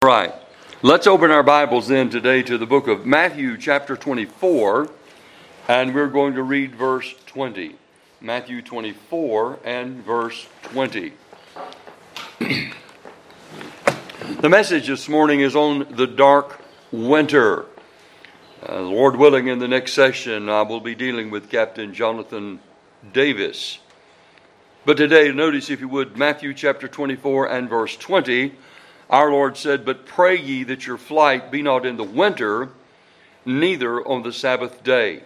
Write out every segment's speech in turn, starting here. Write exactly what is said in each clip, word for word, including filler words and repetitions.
Right. Let's open our Bibles then today to the book of Matthew chapter twenty-four, and we're going to read verse twenty. Matthew twenty-four and verse twenty. The message this morning is on the dark winter. Uh, Lord willing, in the next session I will be dealing with Captain Jonathan Davis. But today, notice if you would, Matthew chapter twenty-four and verse twenty. Our Lord said, "But pray ye that your flight be not in the winter, neither on the Sabbath day."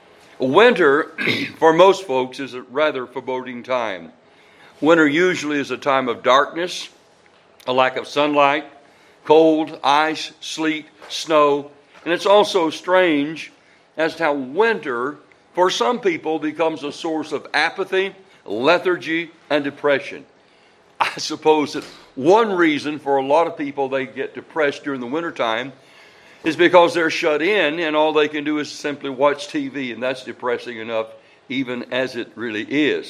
Winter, for most folks, is a rather foreboding time. Winter usually is a time of darkness, a lack of sunlight, cold, ice, sleet, snow. And it's also strange as to how winter, for some people, becomes a source of apathy, lethargy, and depression. I suppose that one reason for a lot of people they get depressed during the wintertime is because they're shut in and all they can do is simply watch T V, and that's depressing enough even as it really is.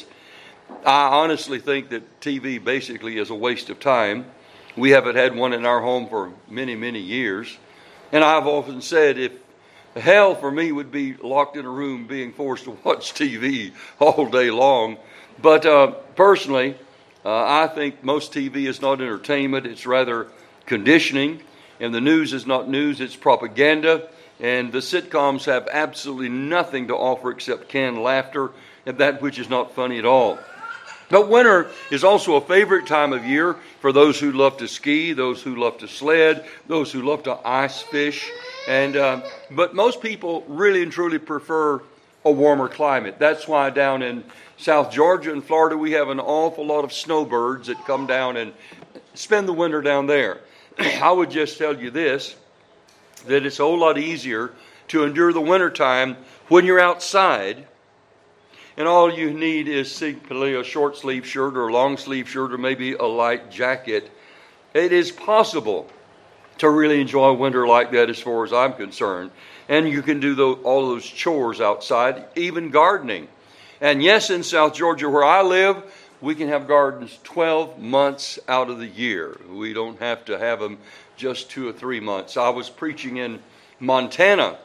I honestly think that T V basically is a waste of time. We haven't had one in our home for many, many years. And I've often said if hell for me would be locked in a room being forced to watch T V all day long. But uh, personally, Uh, I think most T V is not entertainment, it's rather conditioning. And the news is not news, it's propaganda. And the sitcoms have absolutely nothing to offer except canned laughter and that which is not funny at all. But winter is also a favorite time of year for those who love to ski, those who love to sled, those who love to ice fish. And uh, but most people really and truly prefer a warmer climate. That's why down in South Georgia and Florida, we have an awful lot of snowbirds that come down and spend the winter down there. I would just tell you this, that it's a whole lot easier to endure the wintertime when you're outside, and all you need is simply a short sleeve shirt or a long sleeve shirt or maybe a light jacket. It is possible to really enjoy winter like that as far as I'm concerned. And you can do the, all those chores outside, even gardening. And yes, in South Georgia where I live, we can have gardens twelve months out of the year. We don't have to have them just two or three months. I was preaching in Montana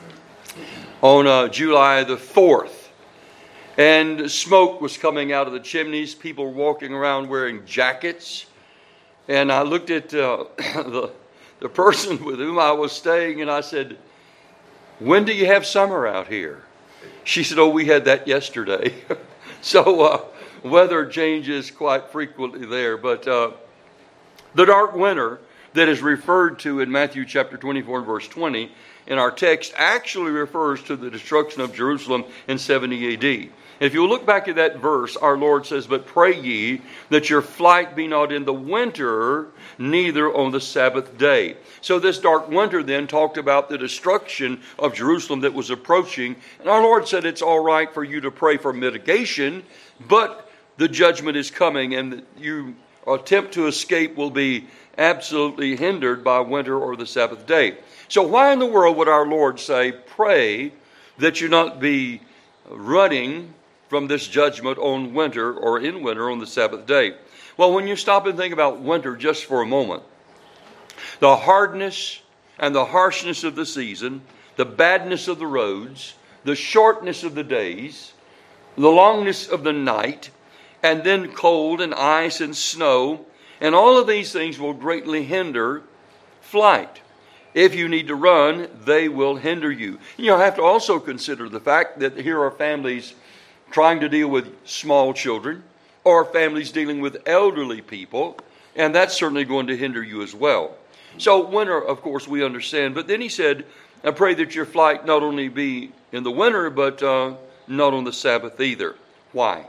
on uh, July the fourth. And smoke was coming out of the chimneys. People were walking around wearing jackets. And I looked at uh, the, the person with whom I was staying and I said, "When do you have summer out here?" She said, "Oh, we had that yesterday." So uh, weather changes quite frequently there. But uh, the dark winter that is referred to in Matthew chapter twenty-four and verse twenty in our text actually refers to the destruction of Jerusalem in seventy A D. If you look back at that verse, our Lord says, "But pray ye that your flight be not in the winter, neither on the Sabbath day." So this dark winter then talked about the destruction of Jerusalem that was approaching. And our Lord said it's all right for you to pray for mitigation, but the judgment is coming and your attempt to escape will be absolutely hindered by winter or the Sabbath day. So why in the world would our Lord say, pray that you not be running from this judgment on winter or in winter on the Sabbath day? Well, when you stop and think about winter just for a moment, the hardness and the harshness of the season, the badness of the roads, the shortness of the days, the longness of the night, and then cold and ice and snow, and all of these things will greatly hinder flight. If you need to run, they will hinder you. You'll have to also consider the fact that here are families trying to deal with small children, or families dealing with elderly people, and that's certainly going to hinder you as well. So winter, of course, we understand. But then he said, "I pray that your flight not only be in the winter, but uh, not on the Sabbath either." Why?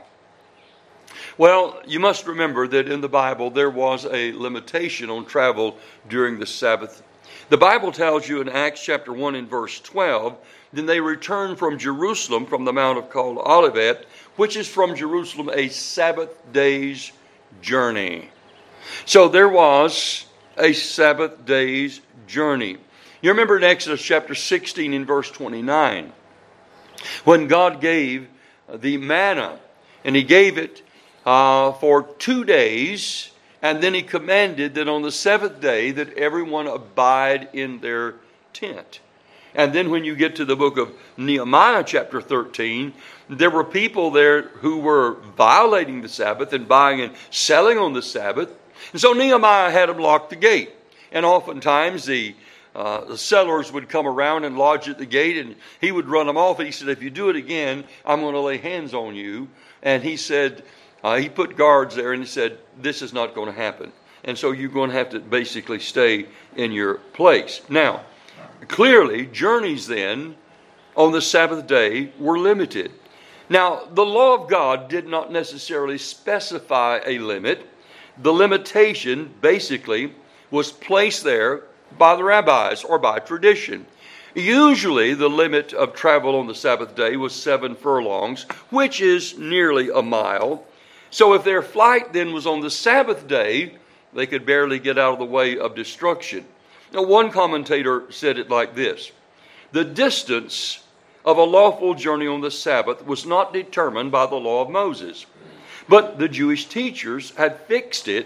Well, you must remember that in the Bible there was a limitation on travel during the Sabbath. The Bible tells you in Acts chapter one and verse twelve, then they returned from Jerusalem, from the mount of called Olivet, which is from Jerusalem a Sabbath day's journey. So there was a Sabbath day's journey. You remember in Exodus chapter sixteen in verse twenty-nine, when God gave the manna, and he gave it uh, for two days, And then he commanded that on the seventh day that everyone abide in their tent. And then when you get to the book of Nehemiah chapter thirteen, there were people there who were violating the Sabbath and buying and selling on the Sabbath. And so Nehemiah had them lock the gate. And oftentimes the, uh, the sellers would come around and lodge at the gate, and he would run them off. And he said, if you do it again, I'm going to lay hands on you. And he said, uh, he put guards there, and he said, this is not going to happen. And so you're going to have to basically stay in your place. Now, clearly, journeys then on the Sabbath day were limited. Now, the law of God did not necessarily specify a limit. The limitation, basically, was placed there by the rabbis or by tradition. Usually, the limit of travel on the Sabbath day was seven furlongs, which is nearly a mile. So if their flight then was on the Sabbath day, they could barely get out of the way of destruction. Now, one commentator said it like this: the distance of a lawful journey on the Sabbath was not determined by the law of Moses, but the Jewish teachers had fixed it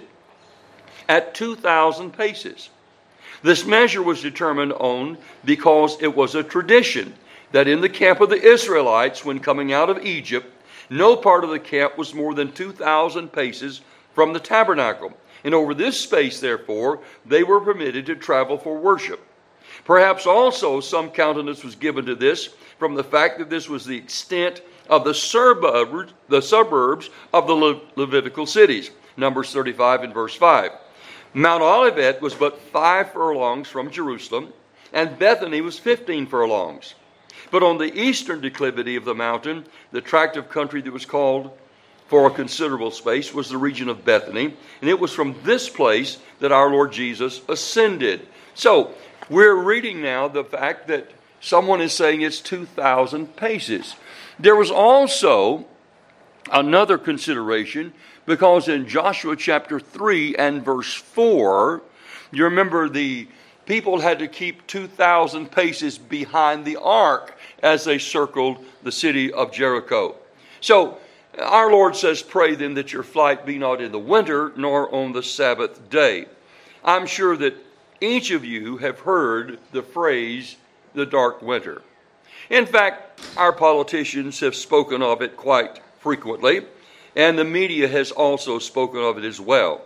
at two thousand paces. This measure was determined on because it was a tradition that in the camp of the Israelites, when coming out of Egypt, no part of the camp was more than two thousand paces from the tabernacle. And over this space, therefore, they were permitted to travel for worship. Perhaps also some countenance was given to this from the fact that this was the extent of the suburbs, the suburbs of the Le- Levitical cities. Numbers thirty-five and verse five. Mount Olivet was but five furlongs from Jerusalem, and Bethany was fifteen furlongs. But on the eastern declivity of the mountain, the tract of country that was called for a considerable space was the region of Bethany, and it was from this place that our Lord Jesus ascended. So, we're reading now the fact that someone is saying it's two thousand paces. There was also another consideration, because in Joshua chapter three and verse four, you remember the people had to keep two thousand paces behind the ark as they circled the city of Jericho. So, our Lord says, pray then that your flight be not in the winter nor on the Sabbath day. I'm sure that each of you have heard the phrase, the dark winter. In fact, our politicians have spoken of it quite frequently, and the media has also spoken of it as well.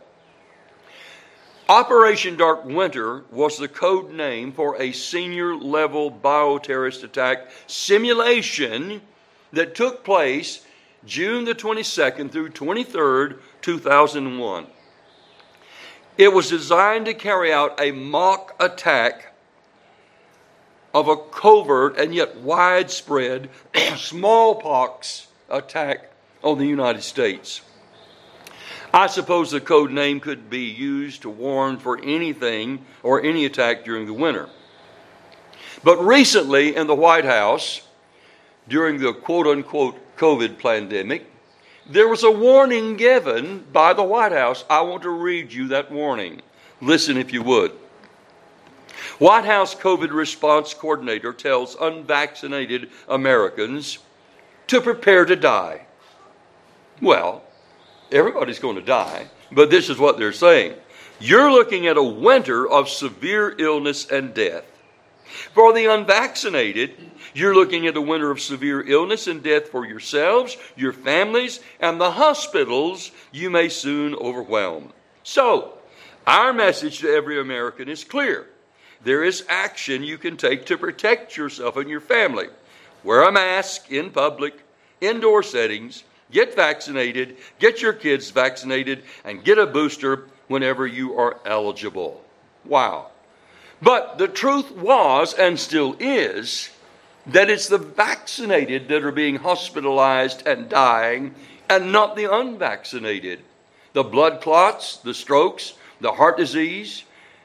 Operation Dark Winter was the code name for a senior level bioterrorist attack simulation that took place June the twenty-second through twenty-third, two thousand one. It was designed to carry out a mock attack of a covert and yet widespread smallpox attack on the United States. I suppose the code name could be used to warn for anything or any attack during the winter. But recently in the White House, during the quote-unquote COVID pandemic, there was a warning given by the White House. I want to read you that warning. Listen if you would. White House COVID response coordinator tells unvaccinated Americans to prepare to die. Well, everybody's going to die, but this is what they're saying. You're looking at a winter of severe illness and death. For the unvaccinated, you're looking at a winter of severe illness and death for yourselves, your families, and the hospitals you may soon overwhelm. So, our message to every American is clear. There is action you can take to protect yourself and your family. Wear a mask in public, indoor settings, get vaccinated, get your kids vaccinated, and get a booster whenever you are eligible. Wow. But the truth was, and still is, that it's the vaccinated that are being hospitalized and dying, and not the unvaccinated. The blood clots, the strokes, the heart disease,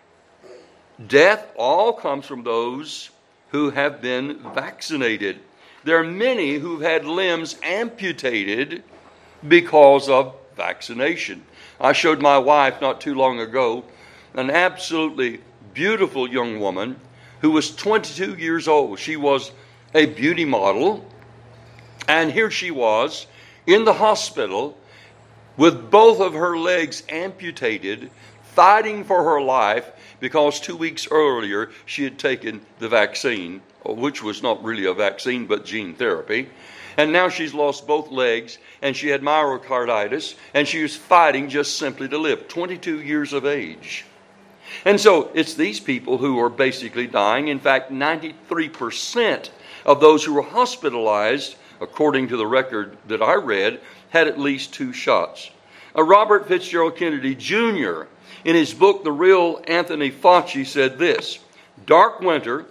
death, all comes from those who have been vaccinated. There are many who've had limbs amputated because of vaccination. I showed my wife not too long ago an absolutely beautiful young woman who was twenty-two years old. She was a beauty model, and here she was in the hospital with both of her legs amputated, fighting for her life because two weeks earlier she had taken the vaccine, which was not really a vaccine but gene therapy. And now she's lost both legs, and she had myocarditis, and she was fighting just simply to live, twenty-two years of age. And so it's these people who are basically dying. In fact, ninety-three percent of those who were hospitalized, according to the record that I read, had at least two shots. Uh, Robert Fitzgerald Kennedy Junior, in his book, The Real Anthony Fauci, said this: "Dark winter,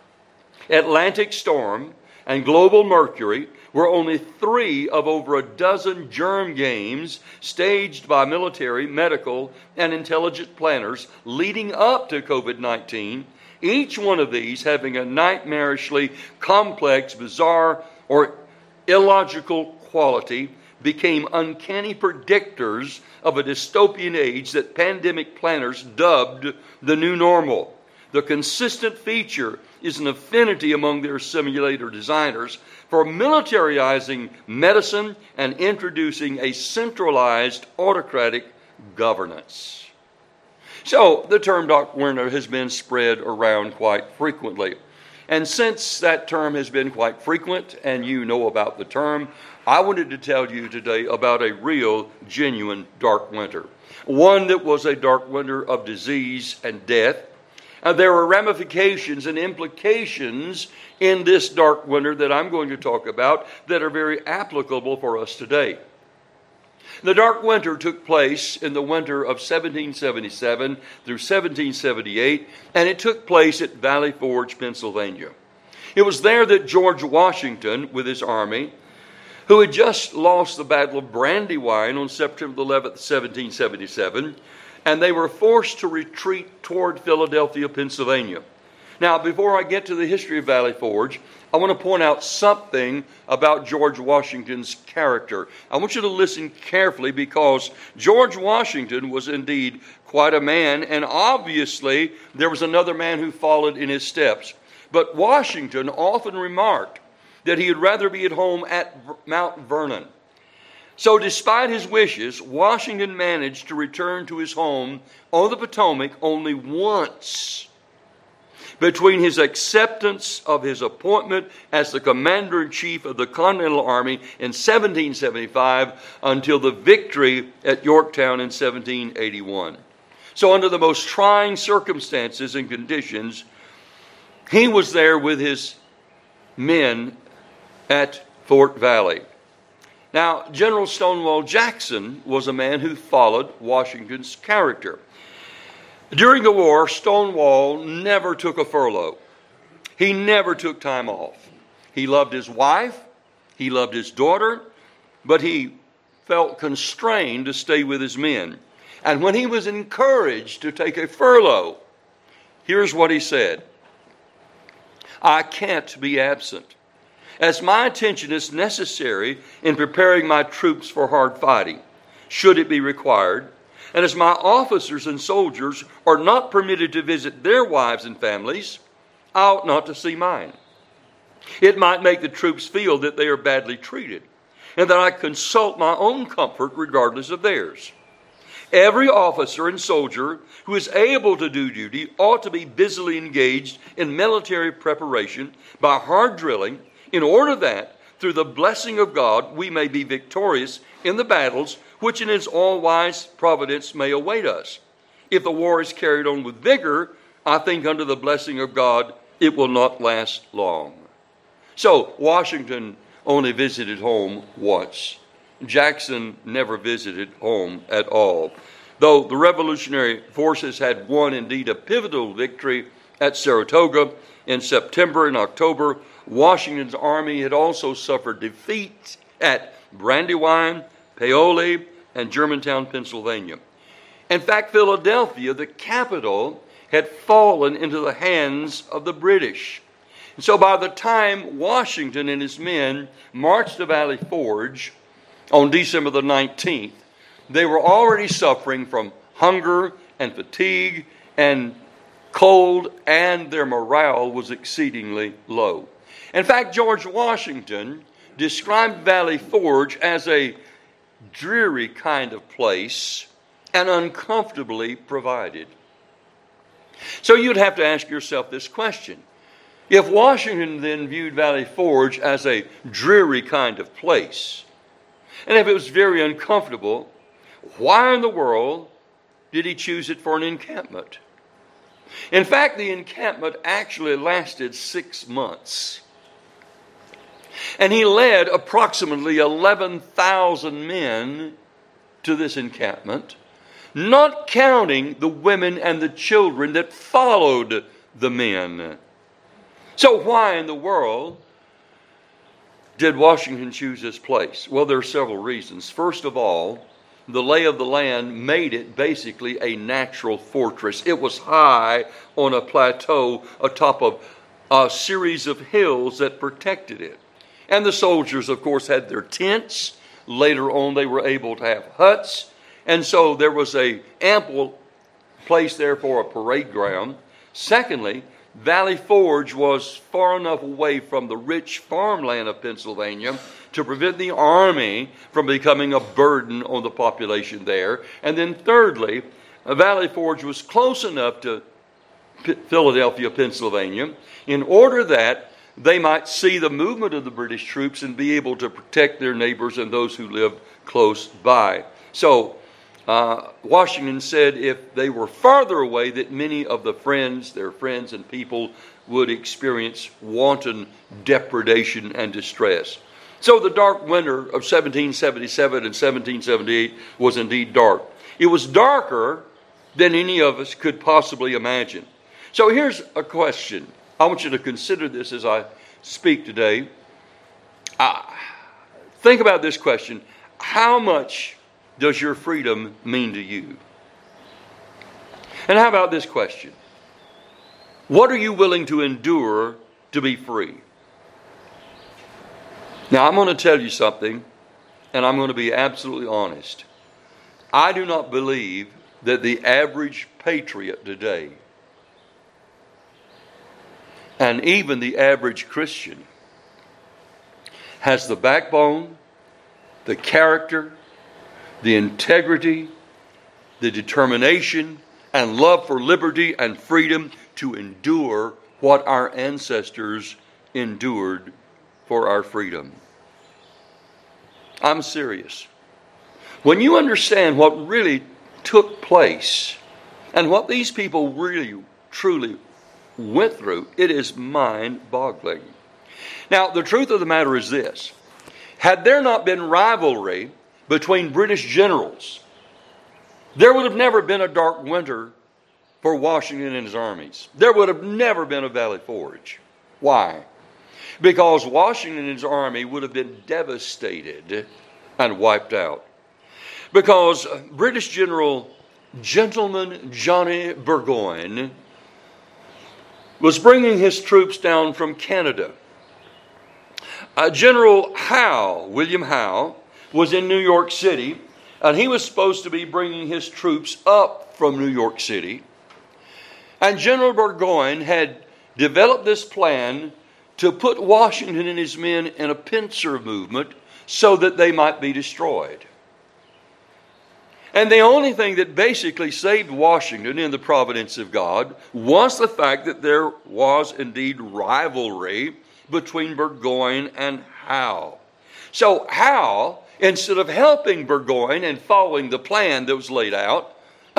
Atlantic storm, and global mercury were only three of over a dozen germ games staged by military, medical, and intelligent planners leading up to covid nineteen, each one of these having a nightmarishly complex, bizarre, or illogical quality, became uncanny predictors of a dystopian age that pandemic planners dubbed the new normal. The consistent feature is an affinity among their simulator designers for militarizing medicine and introducing a centralized autocratic governance." So the term dark winter has been spread around quite frequently. And since that term has been quite frequent and you know about the term, I wanted to tell you today about a real, genuine dark winter. One that was a dark winter of disease and death. Uh, there are ramifications and implications in this dark winter that I'm going to talk about that are very applicable for us today. The dark winter took place in the winter of seventeen seventy-seven through seventeen seventy-eight, and it took place at Valley Forge, Pennsylvania. It was there that George Washington, with his army, who had just lost the Battle of Brandywine on September eleventh, seventeen seventy-seven, and they were forced to retreat toward Philadelphia, Pennsylvania. Now, before I get to the history of Valley Forge, I want to point out something about George Washington's character. I want you to listen carefully because George Washington was indeed quite a man, and obviously there was another man who followed in his steps. But Washington often remarked that he would rather be at home at Mount Vernon. So despite his wishes, Washington managed to return to his home on the Potomac only once between his acceptance of his appointment as the commander-in-chief of the Continental Army in seventeen seventy-five until the victory at Yorktown in seventeen eighty-one. So under the most trying circumstances and conditions, he was there with his men at Fort Valley. Now, General Stonewall Jackson was a man who followed Washington's character. During the war, Stonewall never took a furlough. He never took time off. He loved his wife, he loved his daughter, but he felt constrained to stay with his men. And when he was encouraged to take a furlough, here's what he said: "I can't be absent, as my attention is necessary in preparing my troops for hard fighting, should it be required, and as my officers and soldiers are not permitted to visit their wives and families, I ought not to see mine. It might make the troops feel that they are badly treated, and that I consult my own comfort regardless of theirs. Every officer and soldier who is able to do duty ought to be busily engaged in military preparation by hard drilling, in order that, through the blessing of God, we may be victorious in the battles which in his all-wise providence may await us. If the war is carried on with vigor, I think under the blessing of God it will not last long." So Washington only visited home once. Jackson never visited home at all. Though the revolutionary forces had won indeed a pivotal victory at Saratoga in September and October, Washington's army had also suffered defeat at Brandywine, Paoli, and Germantown, Pennsylvania. In fact, Philadelphia, the capital, had fallen into the hands of the British. And so by the time Washington and his men marched to Valley Forge on December the nineteenth, they were already suffering from hunger and fatigue and cold, and their morale was exceedingly low. In fact, George Washington described Valley Forge as a dreary kind of place and uncomfortably provided. So you'd have to ask yourself this question. If Washington then viewed Valley Forge as a dreary kind of place, and if it was very uncomfortable, why in the world did he choose it for an encampment? In fact, the encampment actually lasted six months. And he led approximately eleven thousand men to this encampment, not counting the women and the children that followed the men. So why in the world did Washington choose this place? Well, there are several reasons. First of all, the lay of the land made it basically a natural fortress. It was high on a plateau atop of a series of hills that protected it. And the soldiers, of course, had their tents. Later on, they were able to have huts. And so there was a ample place there for a parade ground. Secondly, Valley Forge was far enough away from the rich farmland of Pennsylvania to prevent the army from becoming a burden on the population there. And then thirdly, Valley Forge was close enough to P- Philadelphia, Pennsylvania, in order that they might see the movement of the British troops and be able to protect their neighbors and those who lived close by. So uh, Washington said if they were farther away, that many of the friends, their friends and people, would experience wanton depredation and distress. So the dark winter of seventeen seventy-seven and seventeen seventy-eight was indeed dark. It was darker than any of us could possibly imagine. So here's a question. I want you to consider this as I speak today. Uh, think about this question. How much does your freedom mean to you? And how about this question? What are you willing to endure to be free? Now, I'm going to tell you something, and I'm going to be absolutely honest. I do not believe that the average patriot today, and even the average Christian, has the backbone, the character, the integrity, the determination, and love for liberty and freedom to endure what our ancestors endured for our freedom. I'm serious. When you understand what really took place and what these people really, truly went through, it is mind-boggling. Now, the truth of the matter is this. Had there not been rivalry between British generals, there would have never been a dark winter for Washington and his armies. There would have never been a Valley Forge. Why? Because Washington and his army would have been devastated and wiped out. Because British General Gentleman Johnny Burgoyne was bringing his troops down from Canada. Uh, General Howe, William Howe, was in New York City, and he was supposed to be bringing his troops up from New York City. And General Burgoyne had developed this plan to put Washington and his men in a pincer movement so that they might be destroyed. And the only thing that basically saved Washington in the providence of God was the fact that there was indeed rivalry between Burgoyne and Howe. So Howe, instead of helping Burgoyne and following the plan that was laid out,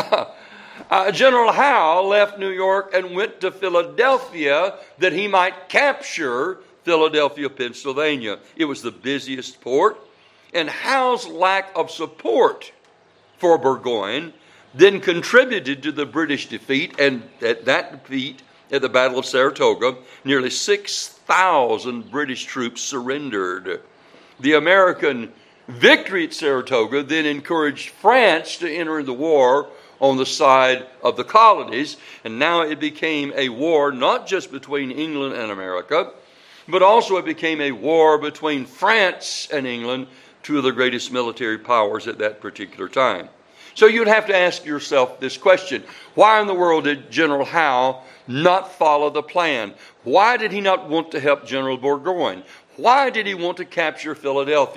uh, General Howe left New York and went to Philadelphia that he might capture Philadelphia, Pennsylvania. It was the busiest port, and Howe's lack of support for Burgoyne then contributed to the British defeat, and at that defeat, at the Battle of Saratoga, nearly six thousand British troops surrendered. The American victory at Saratoga then encouraged France to enter the war on the side of the colonies, and now it became a war not just between England and America, but also it became a war between France and England, two of the greatest military powers at that particular time. So you'd have to ask yourself this question. Why in the world did General Howe not follow the plan? Why did he not want to help General Burgoyne? Why did he want to capture Philadelphia?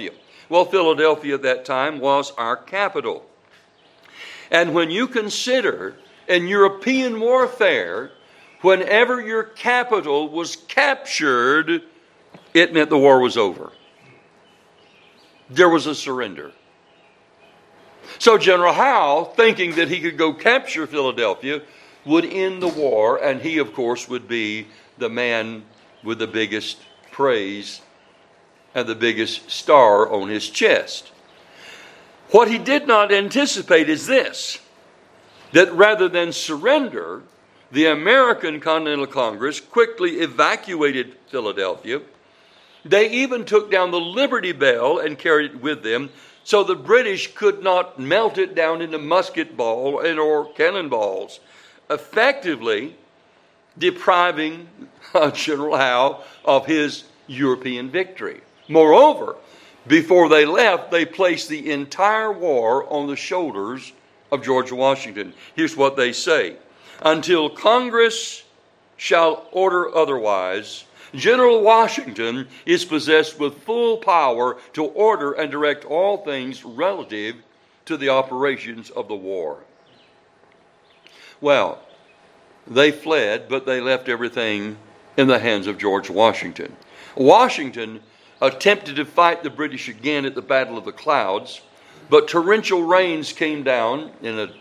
Well, Philadelphia at that time was our capital. And when you consider in European warfare, whenever your capital was captured, it meant the war was over. There was a surrender. So General Howe, thinking that he could go capture Philadelphia, would end the war, and he, of course, would be the man with the biggest praise and the biggest star on his chest. What he did not anticipate is this, that rather than surrender, the American Continental Congress quickly evacuated Philadelphia. They even took down the Liberty Bell and carried it with them, so the British could not melt it down into musket ball and or cannonballs, effectively depriving uh, General Howe of his European victory. Moreover, before they left, they placed the entire war on the shoulders of George Washington. Here's what they say. Until Congress shall order otherwise, General Washington is possessed with full power to order and direct all things relative to the operations of the war. Well, they fled, but they left everything in the hands of George Washington. Washington attempted to fight the British again at the Battle of the Clouds, but torrential rains came down in a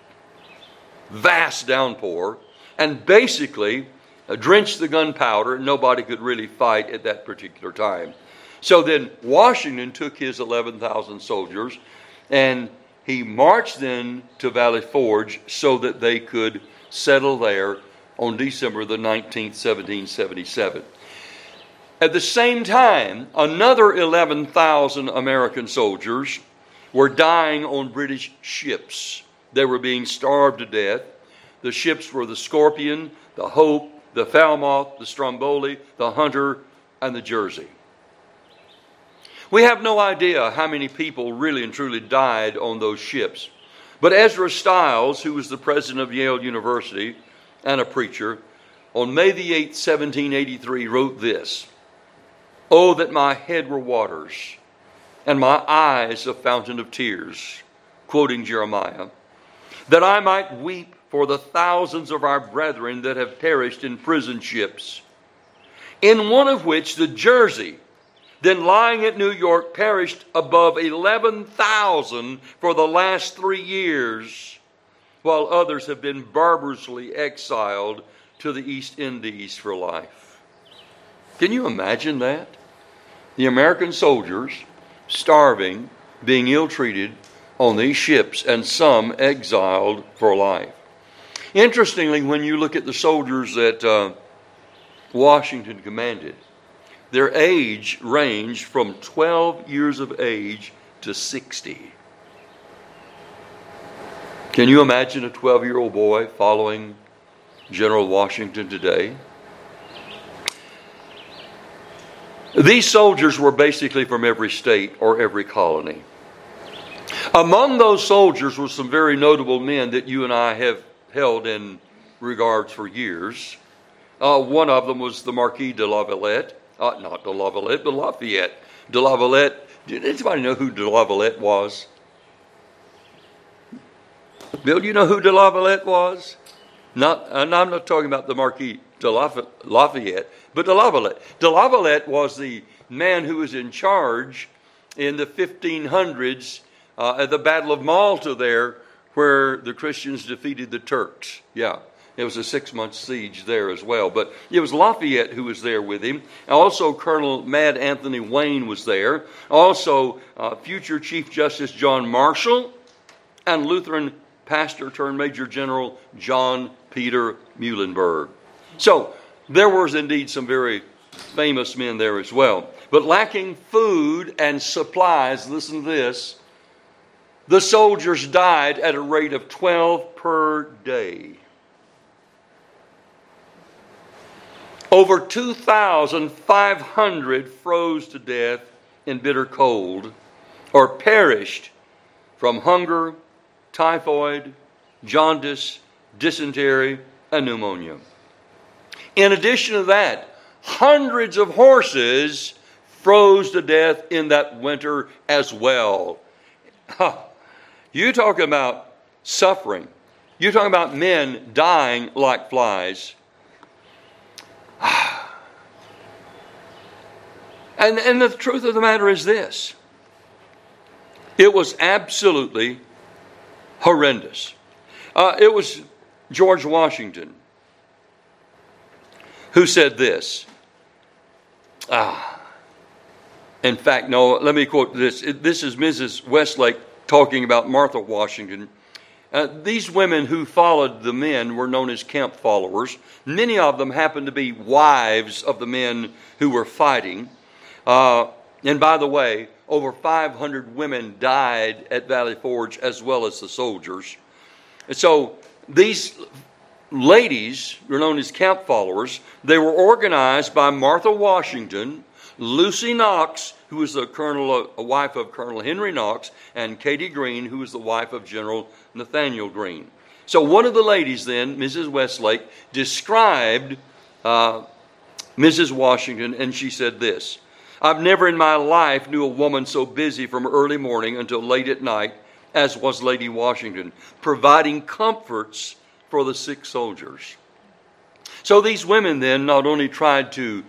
vast downpour and basically drenched the gunpowder, and nobody could really fight at that particular time. So then Washington took his eleven thousand soldiers and he marched then to Valley Forge so that they could settle there on December the nineteenth, seventeen seventy-seven. At the same time, another eleven thousand American soldiers were dying on British ships. They were being starved to death. The ships were the Scorpion, the Hope, the Falmouth, the Stromboli, the Hunter, and the Jersey. We have no idea how many people really and truly died on those ships. But Ezra Stiles, who was the president of Yale University and a preacher, on May the eighth, seventeen eighty-three, wrote this: "Oh, that my head were waters, and my eyes a fountain of tears," quoting Jeremiah, "that I might weep for the thousands of our brethren that have perished in prison ships, in one of which the Jersey, then lying at New York, perished above eleven thousand for the last three years, while others have been barbarously exiled to the East Indies for life." Can you imagine that? The American soldiers starving, being ill-treated on these ships, and some exiled for life. Interestingly, when you look at the soldiers that uh, Washington commanded, their age ranged from twelve years of age to sixty. Can you imagine a twelve-year-old boy following General Washington today? These soldiers were basically from every state or every colony. Among those soldiers were some very notable men that you and I have held in regards for years. Uh, one of them was the Marquis de La Valette. Uh, not de La Valette, but Lafayette. De La Valette. Did anybody know who de La Valette was? Bill, you know who de La Valette was? Not, and I'm not talking about the Marquis de Lafayette, but de La Valette. De La Valette was the man who was in charge in the fifteen hundreds uh, at the Battle of Malta there, where the Christians defeated the Turks. Yeah, it was a six-month siege there as well. But it was Lafayette who was there with him. Also, Colonel Mad Anthony Wayne was there. Also, uh, future Chief Justice John Marshall and Lutheran pastor turned Major General John Peter Muhlenberg. So, there was indeed some very famous men there as well. But lacking food and supplies, listen to this, the soldiers died at a rate of twelve per day. Over two thousand five hundred froze to death in bitter cold or perished from hunger, typhoid, jaundice, dysentery, and pneumonia. In addition to that, hundreds of horses froze to death in that winter as well. You talk about suffering. You're talking about men dying like flies. And, and the truth of the matter is this. It was absolutely horrendous. Uh, it was George Washington who said this. Ah, in fact, no, let me quote this. This is Missus Westlake talking about Martha Washington. Uh, these women who followed the men were known as camp followers. Many of them happened to be wives of the men who were fighting. Uh, and by the way, over five hundred women died at Valley Forge as well as the soldiers. And so these ladies were known as camp followers. They were organized by Martha Washington, Lucy Knox, who was the colonel, a wife of Colonel Henry Knox, and Katie Green, who was the wife of General Nathaniel Green. So one of the ladies then, Missus Westlake, described uh, Missus Washington, and she said this: I've never in my life knew a woman so busy from early morning until late at night as was Lady Washington, providing comforts for the sick soldiers. So these women then not only tried to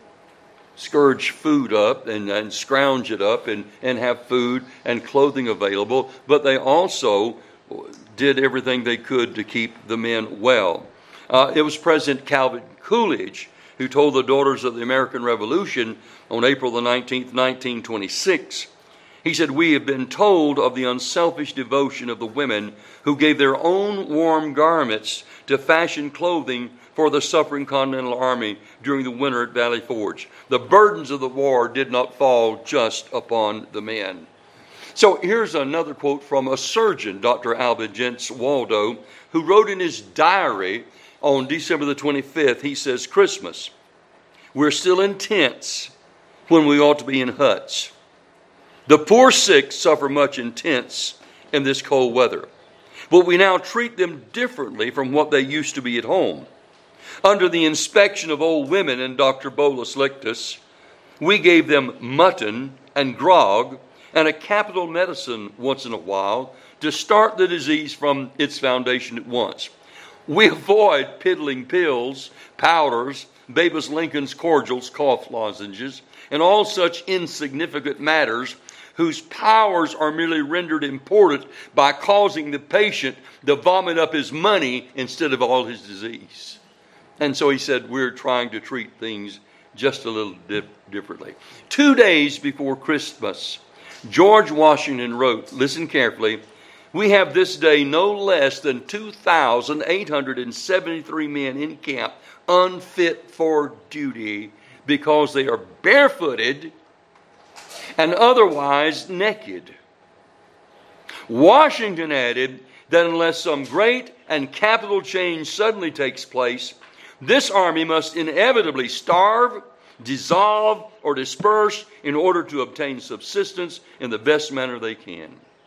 scourge food up and, and scrounge it up and, and have food and clothing available, but they also did everything they could to keep the men well. Uh, it was President Calvin Coolidge who told the Daughters of the American Revolution on April the nineteenth, nineteen twenty-six, he said, we have been told of the unselfish devotion of the women who gave their own warm garments to fashion clothing for the suffering Continental Army during the winter at Valley Forge. The burdens of the war did not fall just upon the men. So here's another quote from a surgeon, Doctor Albert Jentz Waldo, who wrote in his diary on December the twenty-fifth, he says, Christmas, we're still in tents when we ought to be in huts. The poor sick suffer much in tents in this cold weather, but we now treat them differently from what they used to be at home. Under the inspection of old women and Doctor Bolus Lictus, we gave them mutton and grog and a capital medicine once in a while to start the disease from its foundation at once. We avoid piddling pills, powders, Babus Lincoln's cordials, cough lozenges, and all such insignificant matters whose powers are merely rendered important by causing the patient to vomit up his money instead of all his disease. And so he said, we're trying to treat things just a little dip differently. Two days before Christmas, George Washington wrote, listen carefully, we have this day no less than two thousand eight hundred seventy-three men in camp unfit for duty because they are barefooted and otherwise naked. Washington added that unless some great and capital change suddenly takes place, this army must inevitably starve, dissolve, or disperse in order to obtain subsistence in the best manner they can.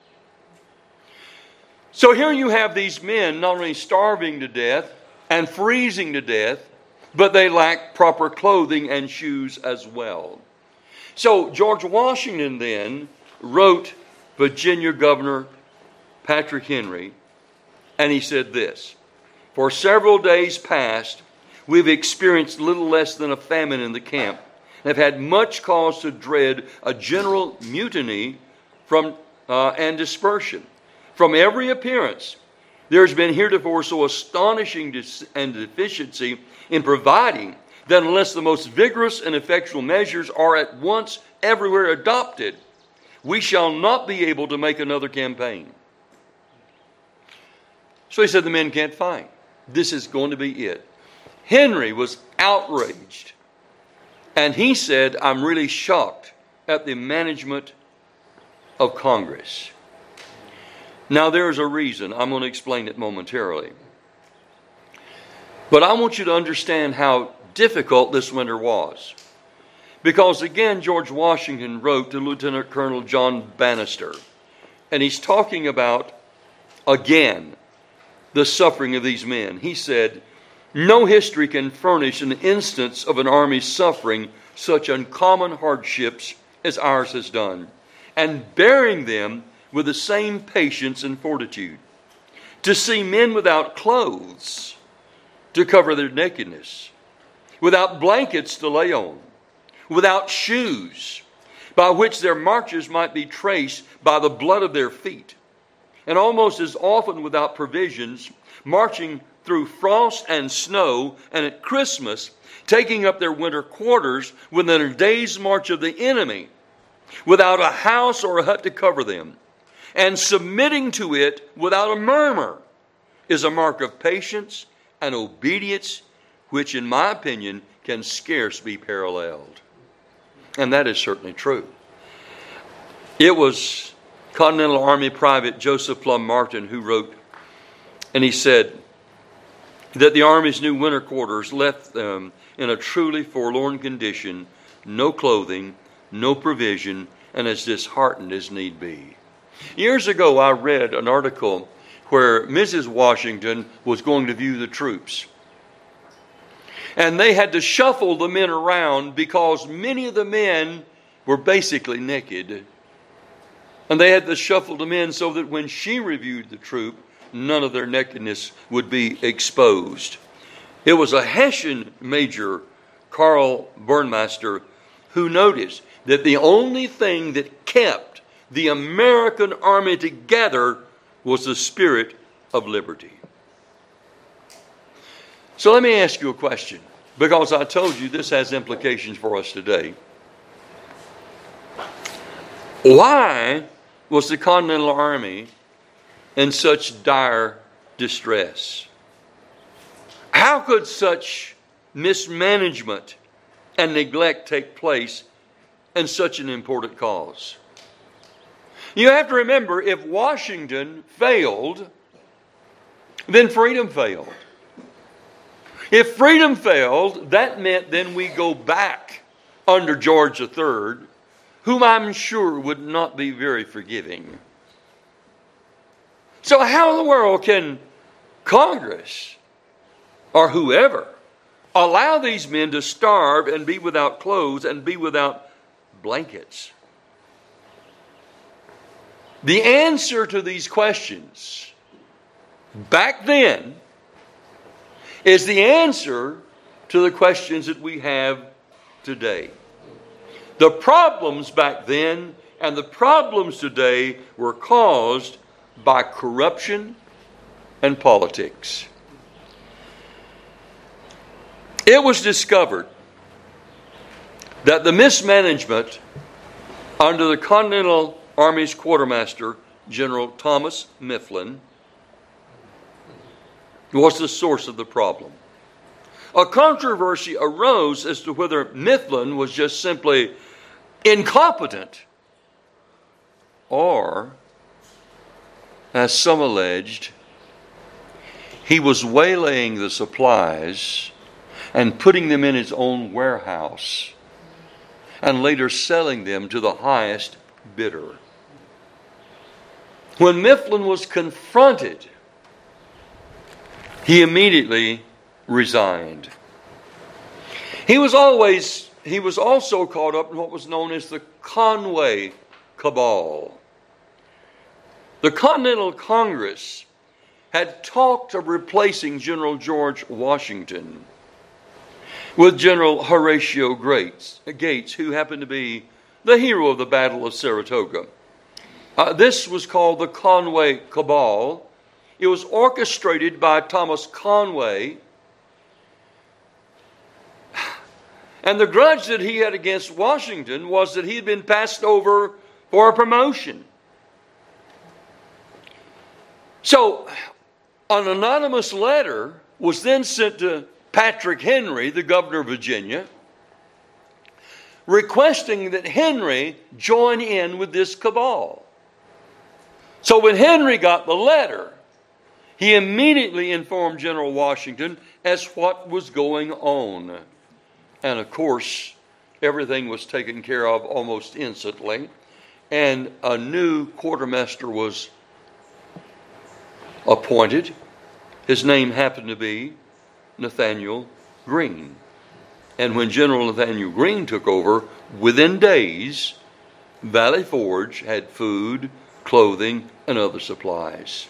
So here you have these men not only starving to death and freezing to death, but they lack proper clothing and shoes as well. So George Washington then wrote Virginia Governor Patrick Henry, and he said this: for several days past, we've experienced little less than a famine in the camp, and have had much cause to dread a general mutiny from uh, and dispersion. From every appearance, there has been heretofore so astonishing dis- and deficiency in providing that unless the most vigorous and effectual measures are at once everywhere adopted, we shall not be able to make another campaign. So he said the men can't fight. This is going to be it. Henry was outraged. And he said, I'm really shocked at the management of Congress. Now there's a reason. I'm going to explain it momentarily. But I want you to understand how difficult this winter was. Because again, George Washington wrote to Lieutenant Colonel John Bannister. And he's talking about, again, the suffering of these men. He said, No history can furnish an instance of an army suffering such uncommon hardships as ours has done, and bearing them with the same patience and fortitude. To see men without clothes to cover their nakedness, without blankets to lay on, without shoes, by which their marches might be traced by the blood of their feet, and almost as often without provisions, marching through frost and snow, and at Christmas taking up their winter quarters within a day's march of the enemy, without a house or a hut to cover them, and submitting to it without a murmur, is a mark of patience and obedience, which in my opinion can scarce be paralleled. And that is certainly true. It was Continental Army Private Joseph Plum Martin who wrote, and he said that the Army's new winter quarters left them in a truly forlorn condition, no clothing, no provision, and as disheartened as need be. Years ago, I read an article where Missus Washington was going to view the troops. And they had to shuffle the men around because many of the men were basically naked. And they had to shuffle them in so that when she reviewed the troop, none of their nakedness would be exposed. It was a Hessian major, Karl Burnmaster, who noticed that the only thing that kept the American army together was the spirit of liberty. So let me ask you a question, because I told you this has implications for us today. Why was the Continental Army in such dire distress? How could such mismanagement and neglect take place in such an important cause? You have to remember, if Washington failed, then freedom failed. If freedom failed, that meant then we go back under George the Third, whom I'm sure would not be very forgiving. So how in the world can Congress or whoever allow these men to starve and be without clothes and be without blankets? The answer to these questions back then is the answer to the questions that we have today. The problems back then and the problems today were caused by corruption and politics. It was discovered that the mismanagement under the Continental Army's quartermaster, General Thomas Mifflin, was the source of the problem. A controversy arose as to whether Mifflin was just simply incompetent or, as some alleged, he was waylaying the supplies and putting them in his own warehouse and later selling them to the highest bidder. When Mifflin was confronted, he immediately resigned. He was always, he was also caught up in what was known as the Conway Cabal. The Continental Congress had talked of replacing General George Washington with General Horatio Gates, Gates, who happened to be the hero of the Battle of Saratoga. Uh, this was called the Conway Cabal. It was orchestrated by Thomas Conway. And the grudge that he had against Washington was that he had been passed over for a promotion. So, an anonymous letter was then sent to Patrick Henry, the governor of Virginia, requesting that Henry join in with this cabal. So when Henry got the letter, he immediately informed General Washington as what was going on. And of course, everything was taken care of almost instantly. And a new quartermaster was appointed. His name happened to be Nathanael Greene. And when General Nathanael Greene took over, within days, Valley Forge had food, clothing, and other supplies.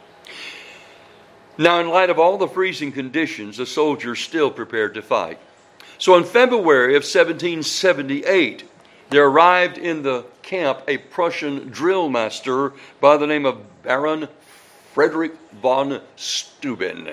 Now, in light of all the freezing conditions, the soldiers still prepared to fight. So in February of seventeen seventy-eight, there arrived in the camp a Prussian drill master by the name of Baron Frederick von Steuben.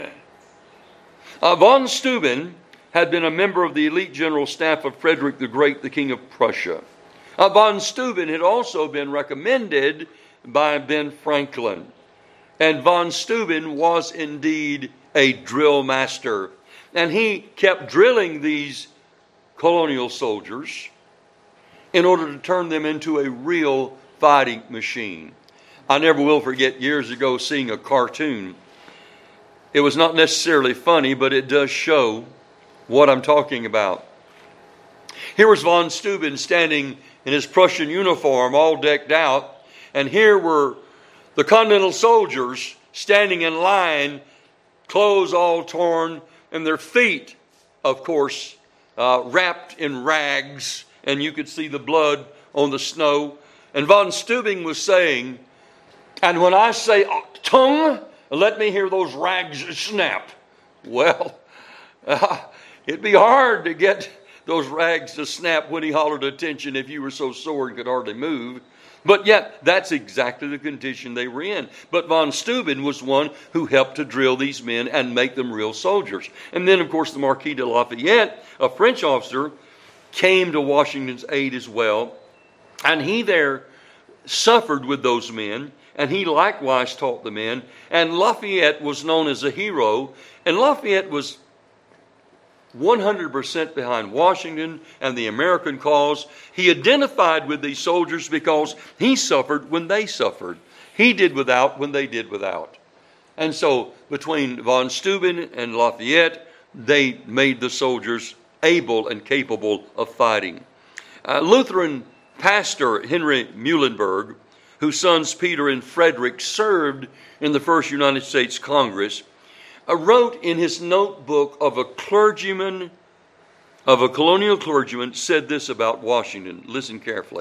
Uh, von Steuben had been a member of the elite general staff of Frederick the Great, the King of Prussia. Uh, von Steuben had also been recommended by Ben Franklin. And von Steuben was indeed a drill master. And he kept drilling these colonial soldiers in order to turn them into a real fighting machine. I never will forget years ago seeing a cartoon. It was not necessarily funny, but it does show what I'm talking about. Here was von Steuben standing in his Prussian uniform, all decked out, and here were the Continental soldiers standing in line, clothes all torn, and their feet, of course, uh, wrapped in rags, and you could see the blood on the snow. And von Steuben was saying, "And when I say tongue, let me hear those rags snap." Well, uh, it'd be hard to get those rags to snap when he hollered attention if you were so sore and could hardly move. But yet, that's exactly the condition they were in. But von Steuben was one who helped to drill these men and make them real soldiers. And then, of course, the Marquis de Lafayette, a French officer, came to Washington's aid as well. And he there suffered with those men, and he likewise taught the men. And Lafayette was known as a hero, and Lafayette was one hundred percent behind Washington and the American cause. He identified with these soldiers because he suffered when they suffered. He did without when they did without. And so between von Steuben and Lafayette, they made the soldiers able and capable of fighting. Uh, Lutheran pastor Henry Muhlenberg, whose sons Peter and Frederick served in the first United States Congress, uh, wrote in his notebook of a clergyman, of a colonial clergyman, said this about Washington. Listen carefully.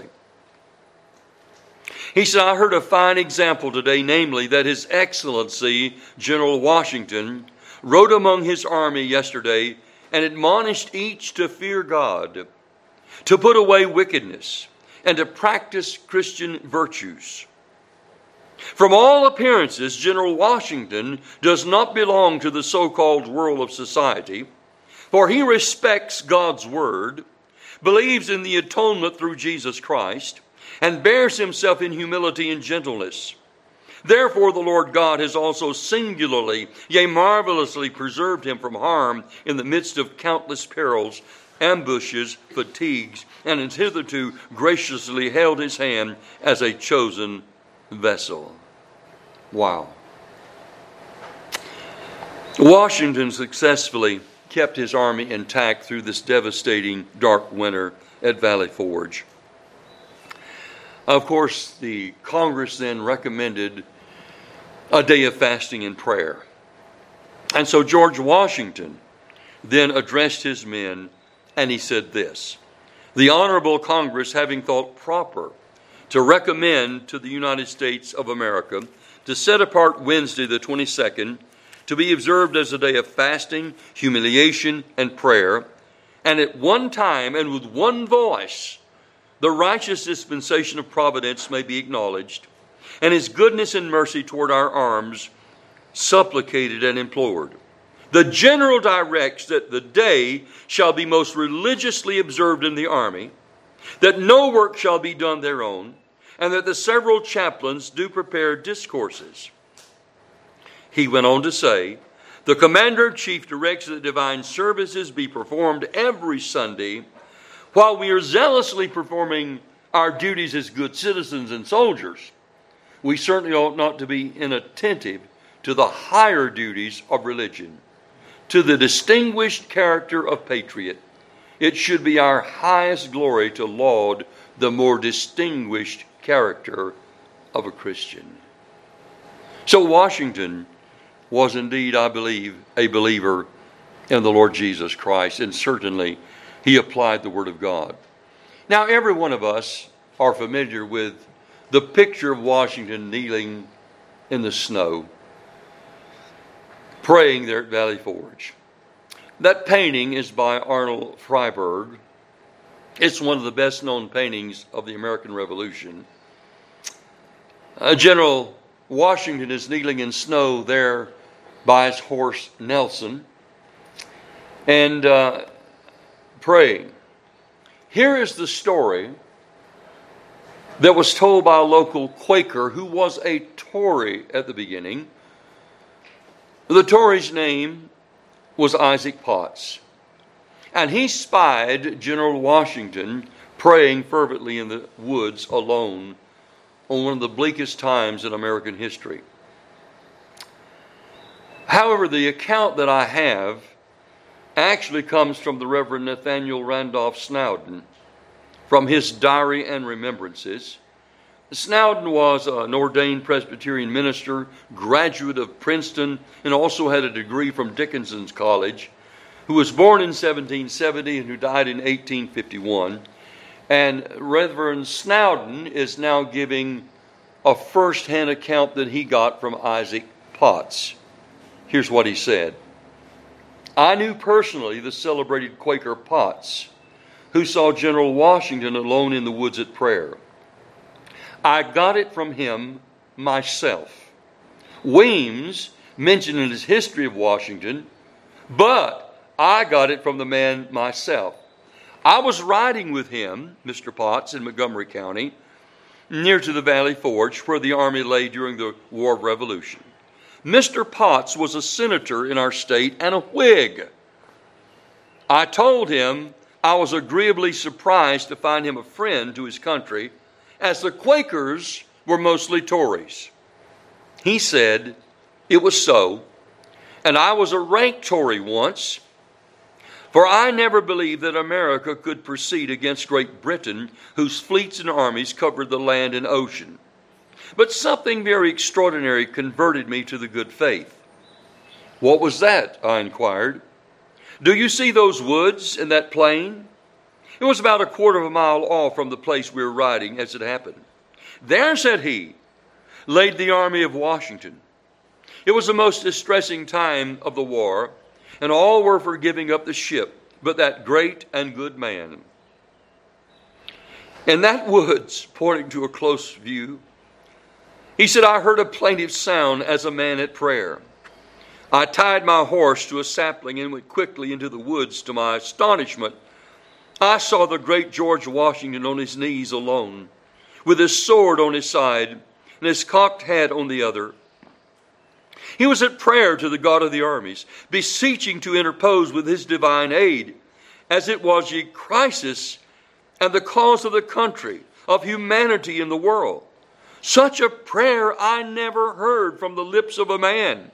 He said, "I heard a fine example today, namely that His Excellency General Washington rode among his army yesterday and admonished each to fear God, to put away wickedness, and to practice Christian virtues. From all appearances, General Washington does not belong to the so-called world of society, for he respects God's word, believes in the atonement through Jesus Christ, and bears himself in humility and gentleness. Therefore the Lord God has also singularly, yea, marvelously preserved him from harm in the midst of countless perils, ambushes, fatigues, and has hitherto graciously held his hand as a chosen vessel." Wow. Washington successfully kept his army intact through this devastating dark winter at Valley Forge. Of course, the Congress then recommended a day of fasting and prayer. And so George Washington then addressed his men, and he said this: "The Honorable Congress, having thought proper to recommend to the United States of America to set apart Wednesday the twenty-second to be observed as a day of fasting, humiliation, and prayer, and at one time and with one voice the righteous dispensation of providence may be acknowledged, and his goodness and mercy toward our arms supplicated and implored. The general directs that the day shall be most religiously observed in the army, that no work shall be done thereon, and that the several chaplains do prepare discourses." He went on to say, "The Commander-in-Chief directs that divine services be performed every Sunday, while we are zealously performing our duties as good citizens and soldiers. We certainly ought not to be inattentive to the higher duties of religion, to the distinguished character of patriot. It should be our highest glory to laud the more distinguished character of a Christian." So Washington was indeed, I believe, a believer in the Lord Jesus Christ, and certainly he applied the Word of God. Now, every one of us are familiar with the picture of Washington kneeling in the snow, praying there at Valley Forge. That painting is by Arnold Freiberg. It's one of the best-known paintings of the American Revolution. Uh, General Washington is kneeling in snow there by his horse Nelson and uh, praying. Here is the story that was told by a local Quaker who was a Tory at the beginning. The Tory's name was Isaac Potts. And he spied General Washington praying fervently in the woods alone on one of the bleakest times in American history. However, the account that I have actually comes from the Reverend Nathaniel Randolph Snowden, from his diary and remembrances. Snowden was an ordained Presbyterian minister, graduate of Princeton, and also had a degree from Dickinson's College, who was born in seventeen seventy and who died in eighteen fifty-one. And Reverend Snowden is now giving a first-hand account that he got from Isaac Potts. Here's what he said. I knew personally the celebrated Quaker Potts, who saw General Washington alone in the woods at prayer. I got it from him myself. Weems mentioned in his history of Washington, but I got it from the man myself. I was riding with him, Mister Potts, in Montgomery County, near to the Valley Forge, where the army lay during the War of Revolution. Mister Potts was a senator in our state and a Whig. I told him I was agreeably surprised to find him a friend to his country, as the Quakers were mostly Tories. He said it was so, and I was a rank Tory once, for I never believed that America could proceed against Great Britain, whose fleets and armies covered the land and ocean. But something very extraordinary converted me to the good faith. What was that? I inquired. Do you see those woods and that plain? It was about a quarter of a mile off from the place we were riding as it happened. There, said he, laid the army of Washington. It was the most distressing time of the war, and all were for giving up the ship, but that great and good man. In that woods, pointing to a close view, he said, I heard a plaintive sound as a man at prayer. I tied my horse to a sapling and went quickly into the woods. To my astonishment, I saw the great George Washington on his knees alone, with his sword on his side and his cocked hat on the other. He was at prayer to the God of the armies, beseeching to interpose with his divine aid, as it was a crisis and the cause of the country, of humanity in the world. Such a prayer I never heard from the lips of a man.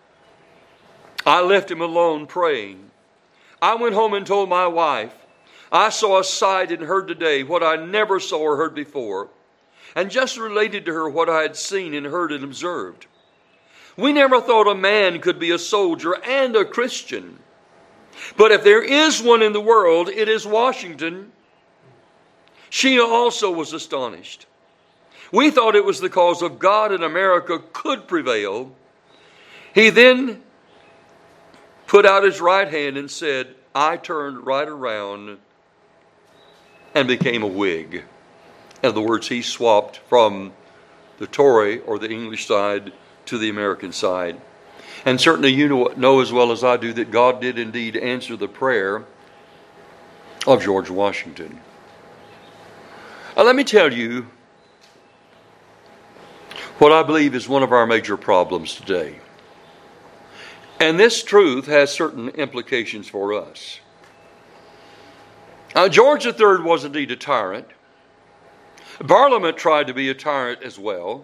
I left him alone praying. I went home and told my wife, I saw a sight and heard today what I never saw or heard before, and just related to her what I had seen and heard and observed. We never thought a man could be a soldier and a Christian. But if there is one in the world, it is Washington. She also was astonished. We thought it was the cause of God and America could prevail. He then put out his right hand and said, I turned right around and became a Whig. In other words, he swapped from the Tory or the English side to the American side. And certainly you know, know as well as I do that God did indeed answer the prayer of George Washington. Now, let me tell you what I believe is one of our major problems today. And this truth has certain implications for us. Now, George the Third was indeed a tyrant. Parliament tried to be a tyrant as well.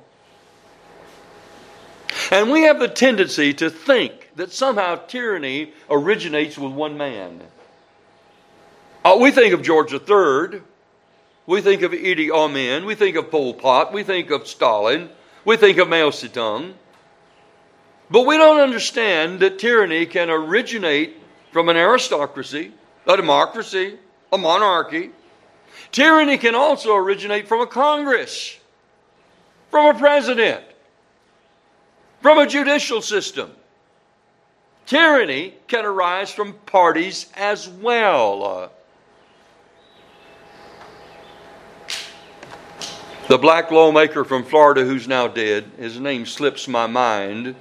And we have the tendency to think that somehow tyranny originates with one man. Uh, we think of George the Third. We think of Idi Amin. We think of Pol Pot. We think of Stalin. We think of Mao Zedong. But we don't understand that tyranny can originate from an aristocracy, a democracy, a monarchy. Tyranny can also originate from a Congress, from a president, from a judicial system. Tyranny can arise from parties as well. The black lawmaker from Florida who's now dead, his name slips my mind.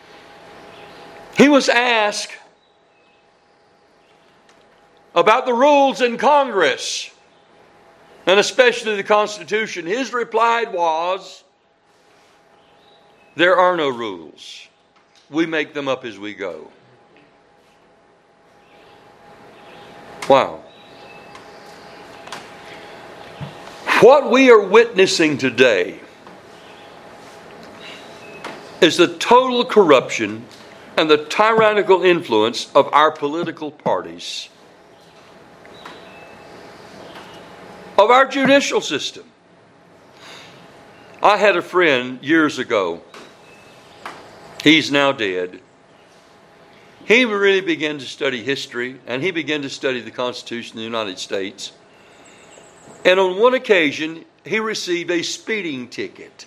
He was asked about the rules in Congress, and especially the Constitution. His reply was, there are no rules. We make them up as we go. Wow. What we are witnessing today is the total corruption and the tyrannical influence of our political parties, of our judicial system. I had a friend years ago. He's now dead. He really began to study history, and he began to study the Constitution of the United States. And on one occasion, he received a speeding ticket.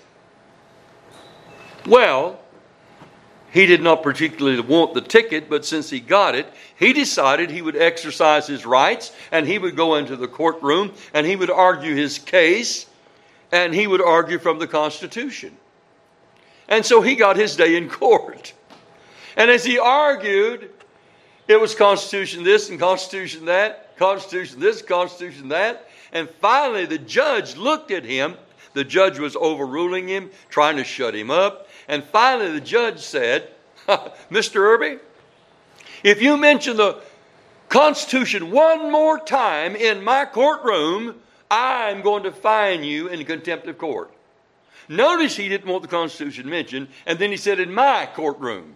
Well, he did not particularly want the ticket, but since he got it, he decided he would exercise his rights, and he would go into the courtroom, and he would argue his case, and he would argue from the Constitution. And so he got his day in court. And as he argued, it was Constitution this and Constitution that, Constitution this, Constitution that. And finally the judge looked at him. The judge was overruling him, trying to shut him up. And finally the judge said, Mister Irby, if you mention the Constitution one more time in my courtroom, I'm going to fine you in contempt of court. Notice he didn't want the Constitution mentioned, and then he said, in my courtroom.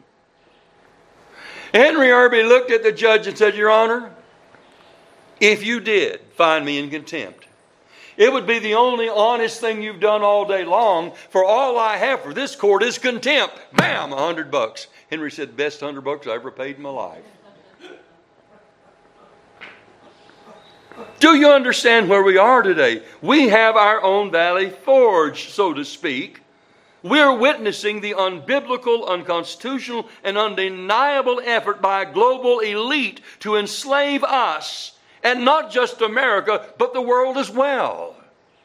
Henry Irby looked at the judge and said, Your Honor, if you did find me in contempt, it would be the only honest thing you've done all day long, for all I have for this court is contempt. Bam, a hundred bucks. Henry said, best hundred bucks I ever paid in my life. Do you understand where we are today? We have our own Valley Forge, so to speak. We're witnessing the unbiblical, unconstitutional, and undeniable effort by a global elite to enslave us, and not just America, but the world as well.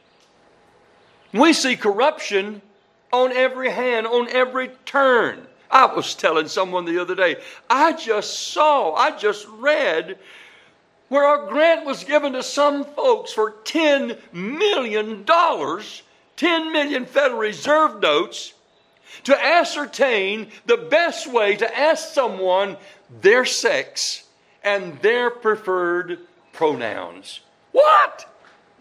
We see corruption on every hand, on every turn. I was telling someone the other day, I just saw, I just read where a grant was given to some folks for ten million dollars, ten million Federal Reserve notes, to ascertain the best way to ask someone their sex and their preferred pronouns. What?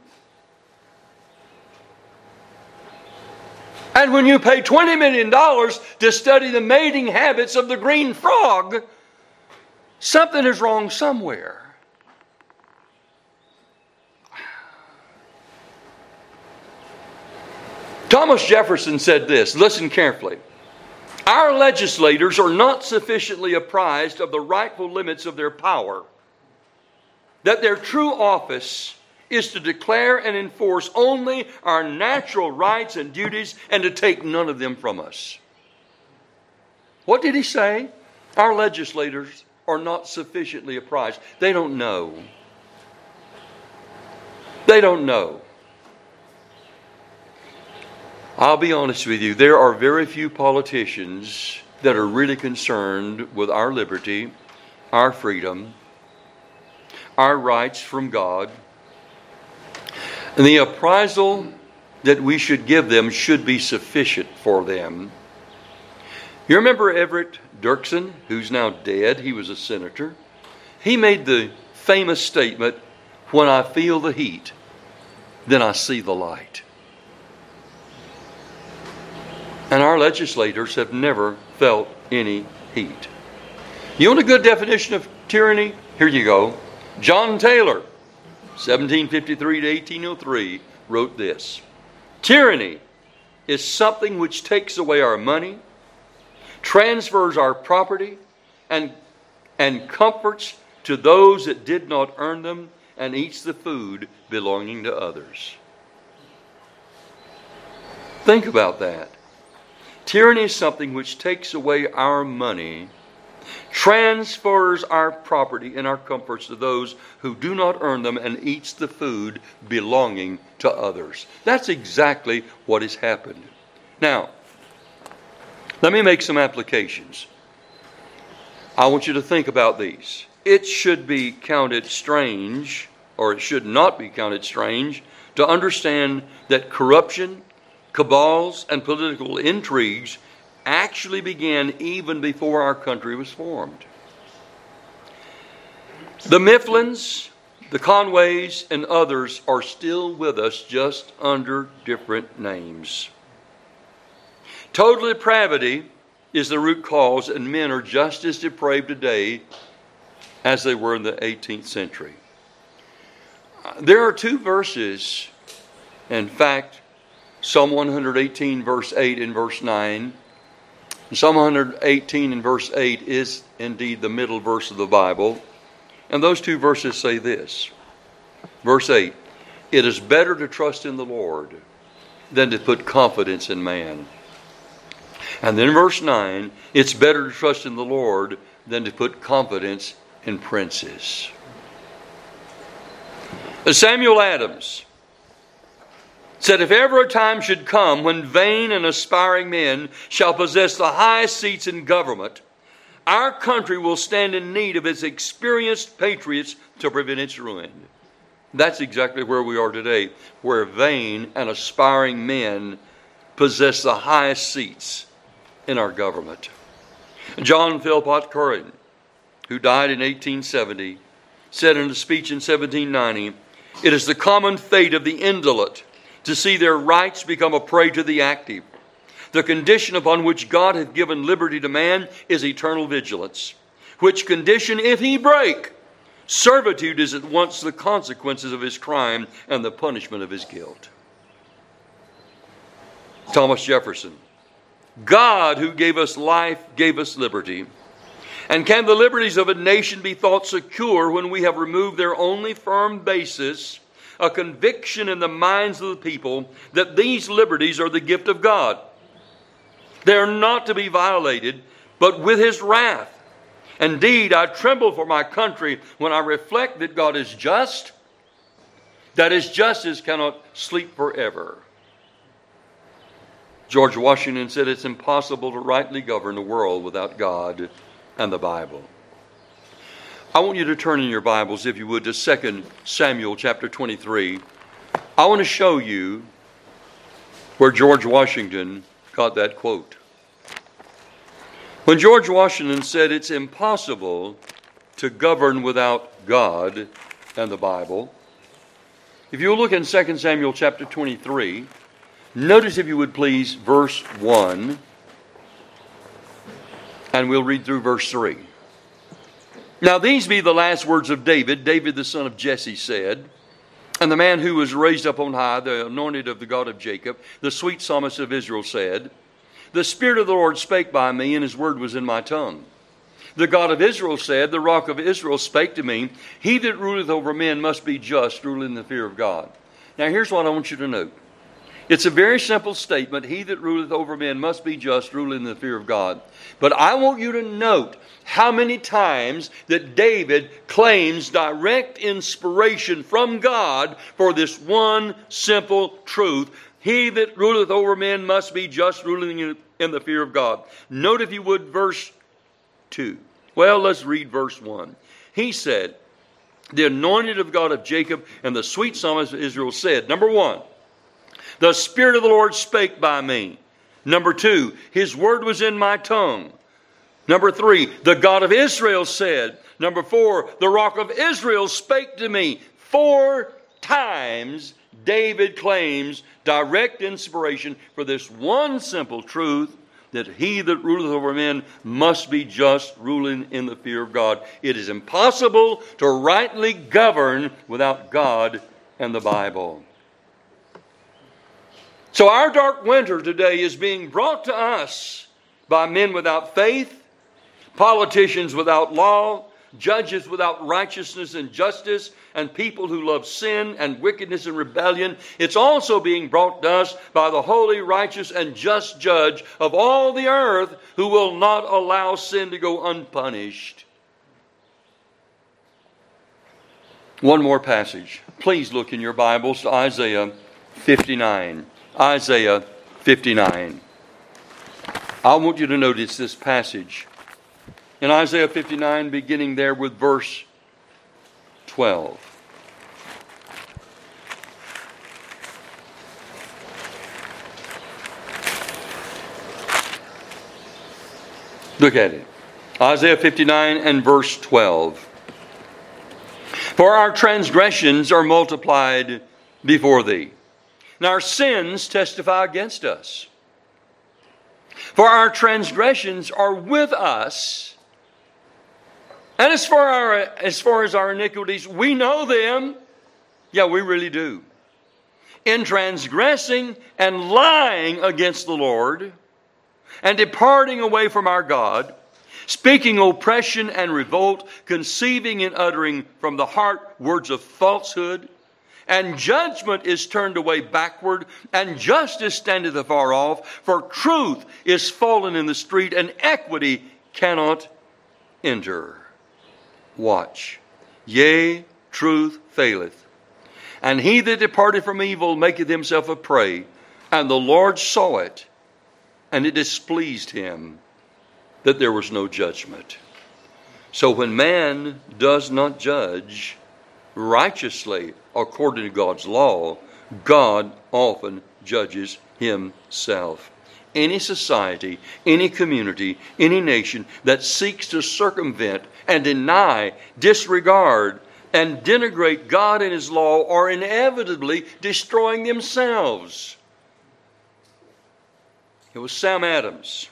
And when you pay twenty million dollars to study the mating habits of the green frog, something is wrong somewhere. Thomas Jefferson said this, listen carefully. Our legislators are not sufficiently apprised of the rightful limits of their power, that their true office is to declare and enforce only our natural rights and duties and to take none of them from us. What did he say? Our legislators are not sufficiently apprised. They don't know. They don't know. I'll be honest with you, there are very few politicians that are really concerned with our liberty, our freedom, our rights from God. And the appraisal that we should give them should be sufficient for them. You remember Everett Dirksen, who's now dead? He was a senator. He made the famous statement, when I feel the heat, then I see the light. And our legislators have never felt any heat. You want a good definition of tyranny? Here you go. John Taylor, seventeen fifty-three to eighteen oh three, wrote this. Tyranny is something which takes away our money, transfers our property, and, and comforts to those that did not earn them, and eats the food belonging to others. Think about that. Tyranny is something which takes away our money, transfers our property and our comforts to those who do not earn them, and eats the food belonging to others. That's exactly what has happened. Now, let me make some applications. I want you to think about these. It should be counted strange, or it should not be counted strange, to understand that corruption, cabals, and political intrigues actually began even before our country was formed. The Mifflins, the Conways, and others are still with us, just under different names. Total depravity is the root cause, and men are just as depraved today as they were in the eighteenth century. There are two verses, in fact, Psalm one eighteen verse eight and verse nine. Psalm one eighteen and verse eight is indeed the middle verse of the Bible. And those two verses say this. Verse eight, it is better to trust in the Lord than to put confidence in man. And then verse nine, it's better to trust in the Lord than to put confidence in princes. Samuel Adams said, if ever a time should come when vain and aspiring men shall possess the highest seats in government, our country will stand in need of its experienced patriots to prevent its ruin. That's exactly where we are today, where vain and aspiring men possess the highest seats in our government. John Philpott Curran, who died in eighteen seventy, said in a speech in seventeen ninety, it is the common fate of the indolent to see their rights become a prey to the active. The condition upon which God hath given liberty to man is eternal vigilance, which condition, if he break, servitude is at once the consequences of his crime and the punishment of his guilt. Thomas Jefferson, God who gave us life gave us liberty. And can the liberties of a nation be thought secure when we have removed their only firm basis, a conviction in the minds of the people that these liberties are the gift of God? They are not to be violated, but with his wrath. Indeed, I tremble for my country when I reflect that God is just, that his justice cannot sleep forever. George Washington said it's impossible to rightly govern the world without God and the Bible. I want you to turn in your Bibles, if you would, to Second Samuel chapter twenty-three. I want to show you where George Washington got that quote. When George Washington said it's impossible to govern without God and the Bible, if you look in Second Samuel chapter twenty-three, notice, if you would please, verse one, and we'll read through verse three. Now these be the last words of David. David the son of Jesse said, and the man who was raised up on high, the anointed of the God of Jacob, the sweet psalmist of Israel said, the Spirit of the Lord spake by me, and his word was in my tongue. The God of Israel said, the rock of Israel spake to me, he that ruleth over men must be just, ruling in the fear of God. Now here's what I want you to note. It's a very simple statement. He that ruleth over men must be just, ruling in the fear of God. But I want you to note how many times that David claims direct inspiration from God for this one simple truth. He that ruleth over men must be just, ruling in the fear of God. Note, if you would, verse two. Well, let's read verse one. He said, the anointed of God of Jacob and the sweet psalmist of Israel said, number one, the Spirit of the Lord spake by me. Number two, his word was in my tongue. Number three, the God of Israel said. Number four, the rock of Israel spake to me. Four times David claims direct inspiration for this one simple truth, that he that ruleth over men must be just, ruling in the fear of God. It is impossible to rightly govern without God and the Bible. So our dark winter today is being brought to us by men without faith, politicians without law, judges without righteousness and justice, and people who love sin and wickedness and rebellion. It's also being brought to us by the holy, righteous, and just judge of all the earth, who will not allow sin to go unpunished. One more passage. Please look in your Bibles to Isaiah fifty-nine. Isaiah fifty-nine. I want you to notice this passage. In Isaiah fifty-nine, beginning there with verse twelve. Look at it. Isaiah fifty-nine and verse twelve. For our transgressions are multiplied before thee, and our sins testify against us. For our transgressions are with us, and as far, our, as far as our iniquities, we know them. Yeah, we really do. In transgressing and lying against the Lord, and departing away from our God, speaking oppression and revolt, conceiving and uttering from the heart words of falsehood, and judgment is turned away backward, and justice standeth afar off, for truth is fallen in the street, and equity cannot enter. Watch. Yea, truth faileth, and he that departed from evil maketh himself a prey, and the Lord saw it, and it displeased him that there was no judgment. So when man does not judge righteously according to God's law, God often judges himself. Any society, any community, any nation that seeks to circumvent and deny, disregard, and denigrate God and his law are inevitably destroying themselves. It was Sam Adams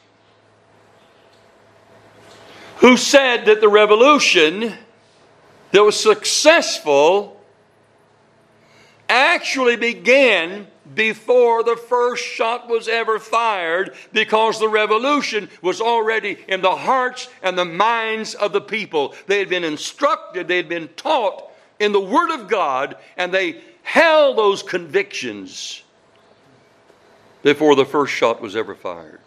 who said that the revolution that was successful actually began before the first shot was ever fired, because the revolution was already in the hearts and the minds of the people. They had been instructed, they had been taught in the Word of God, and they held those convictions before the first shot was ever fired.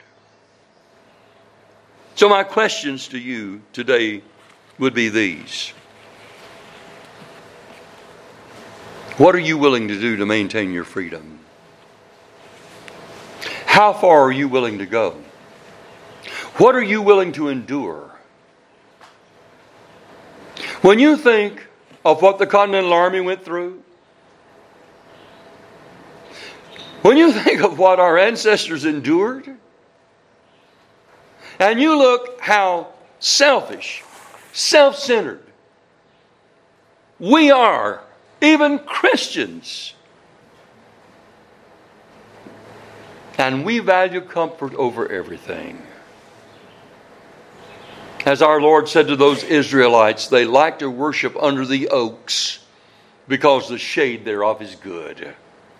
So my questions to you today would be these. What are you willing to do to maintain your freedom? How far are you willing to go? What are you willing to endure? When you think of what the Continental Army went through, when you think of what our ancestors endured, and you look how selfish, self-centered we are, even Christians, and we value comfort over everything. As our Lord said to those Israelites, they like to worship under the oaks because the shade thereof is good.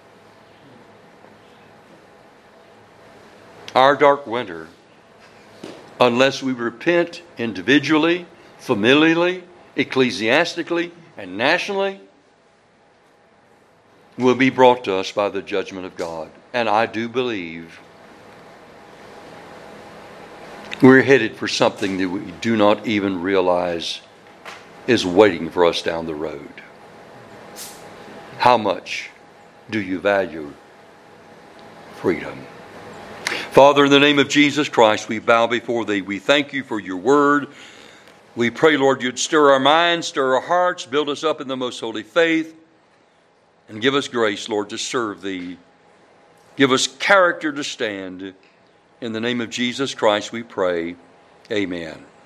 Our dark winter, unless we repent individually, familially, ecclesiastically, and nationally, will be brought to us by the judgment of God. And I do believe we're headed for something that we do not even realize is waiting for us down the road. How much do you value freedom? Father, in the name of Jesus Christ, we bow before Thee. We thank You for Your Word. We pray, Lord, You'd stir our minds, stir our hearts, build us up in the most holy faith, and give us grace, Lord, to serve Thee. Give us character to stand. In the name of Jesus Christ we pray. Amen.